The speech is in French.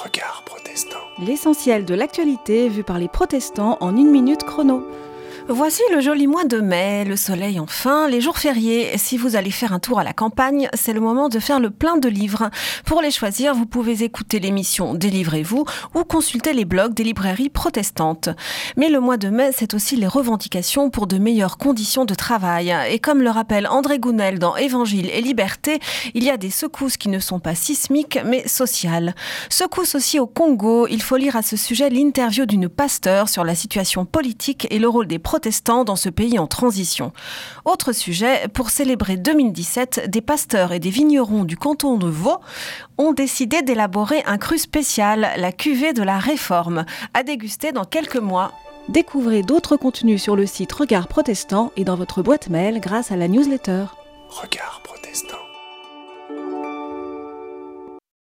Regard protestant. L'essentiel de l'actualité vu par les protestants en 1 minute chrono. Voici le joli mois de mai, le soleil enfin, les jours fériés. Si vous allez faire un tour à la campagne, c'est le moment de faire le plein de livres. Pour les choisir, vous pouvez écouter l'émission Délivrez-vous ou consulter les blogs des librairies protestantes. Mais le mois de mai, c'est aussi les revendications pour de meilleures conditions de travail. Et comme le rappelle André Gounel dans Évangile et Liberté, il y a des secousses qui ne sont pas sismiques mais sociales. Secousses aussi au Congo, il faut lire à ce sujet l'interview d'une pasteure sur la situation politique et le rôle des protestants dans ce pays en transition. Autre sujet, pour célébrer 2017, des pasteurs et des vignerons du canton de Vaud ont décidé d'élaborer un cru spécial, la cuvée de la Réforme, à déguster dans quelques mois. Découvrez d'autres contenus sur le site Regard Protestant et dans votre boîte mail grâce à la newsletter. Regard protestant.